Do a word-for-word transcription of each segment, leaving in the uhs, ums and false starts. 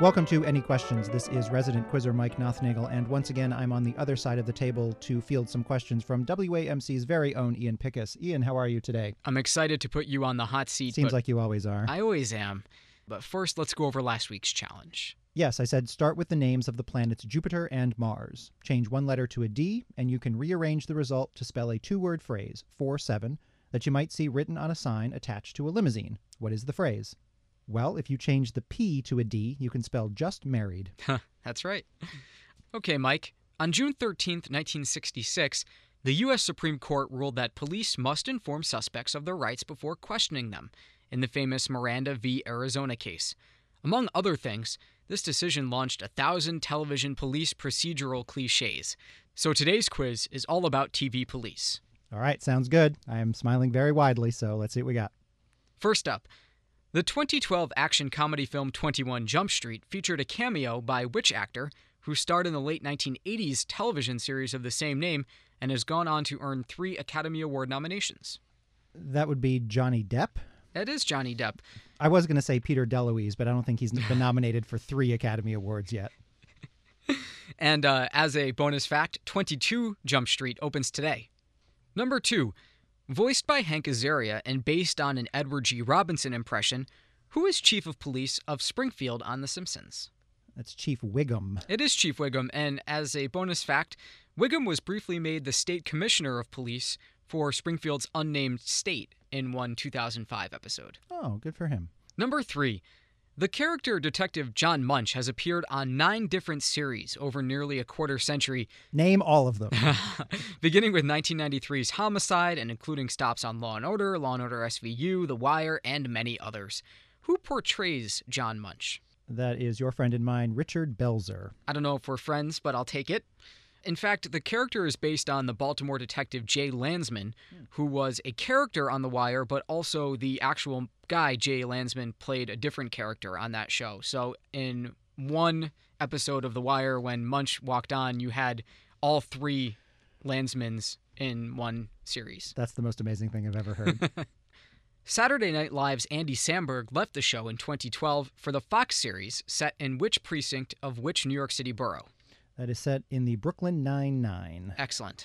Welcome to Any Questions. This is resident quizzer Mike Nothnagel, and once again, I'm on the other side of the table to field some questions from W A M C's very own Ian Pickus. Ian, how are you today? I'm excited to put you on the hot seat. Seems like you always are. I always am. But first, let's go over last week's challenge. Yes, I said start with the names of the planets Jupiter and Mars. Change one letter to a D, and you can rearrange the result to spell a two-word phrase, four seven, that you might see written on a sign attached to a limousine. What is the phrase? Well, if you change the P to a D, you can spell just married. That's right. Okay, Mike. On June thirteenth, nineteen sixty-six, the U S Supreme Court ruled that police must inform suspects of their rights before questioning them in the famous Miranda v. Arizona case. Among other things, this decision launched a thousand television police procedural cliches. So today's quiz is all about T V police. All right, sounds good. I am smiling very widely, so let's see what we got. First up, the twenty twelve action comedy film twenty-one Jump Street featured a cameo by which actor who starred in the late nineteen eighties television series of the same name and has gone on to earn three Academy Award nominations? That would be Johnny Depp. That is Johnny Depp. I was going to say Peter DeLuise, but I don't think he's been nominated for three Academy Awards yet. And uh, as a bonus fact, twenty-two Jump Street opens today. Number two, voiced by Hank Azaria and based on an Edward G. Robinson impression, who is Chief of Police of Springfield on The Simpsons? That's Chief Wiggum. It is Chief Wiggum, and as a bonus fact, Wiggum was briefly made the State Commissioner of Police for Springfield's unnamed state in one two thousand five episode. Oh, good for him. Number three, the character Detective John Munch has appeared on nine different series over nearly a quarter century. Name all of them. Beginning with nineteen ninety-three's Homicide and including stops on Law and Order, Law and Order S V U, The Wire, and many others. Who portrays John Munch? That is your friend and mine, Richard Belzer. I don't know if we're friends, but I'll take it. In fact, the character is based on the Baltimore detective Jay Landsman, who was a character on The Wire, but also the actual guy, Jay Landsman, played a different character on that show. So in one episode of The Wire, when Munch walked on, you had all three Landsmans in one series. That's the most amazing thing I've ever heard. Saturday Night Live's Andy Samberg left the show in twenty twelve for the Fox series set in which precinct of which New York City borough? That is set in the Brooklyn Nine-Nine. Excellent.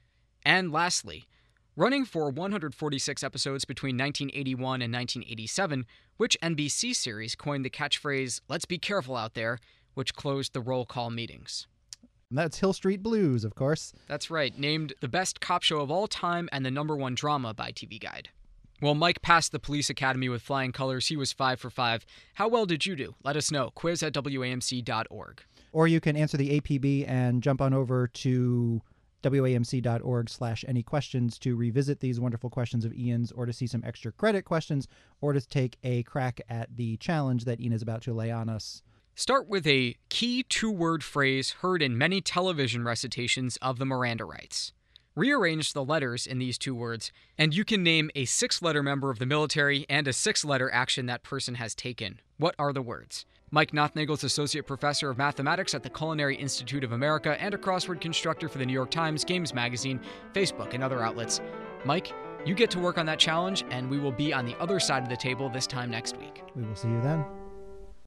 And lastly, running for one hundred forty-six episodes between nineteen eighty-one and nineteen eighty-seven, which N B C series coined the catchphrase, "Let's be careful out there," which closed the roll call meetings? That's Hill Street Blues, of course. That's right, named the best cop show of all time and the number one drama by T V Guide. Well, Mike passed the police academy with flying colors. He was five for five. How well did you do? Let us know. Quiz at W A M C dot org. Or you can answer the A P B and jump on over to W A M C dot org slash any questions to revisit these wonderful questions of Ian's, or to see some extra credit questions, or to take a crack at the challenge that Ian is about to lay on us. Start with a key two-word phrase heard in many television recitations of the Miranda rights. Rearrange the letters in these two words, and you can name a six-letter member of the military and a six-letter action that person has taken. What are the words? Mike Nothnagel is Associate Professor of Mathematics at the Culinary Institute of America and a crossword constructor for the New York Times, Games Magazine, Facebook, and other outlets. Mike, you get to work on that challenge, and we will be on the other side of the table this time next week. We will see you then.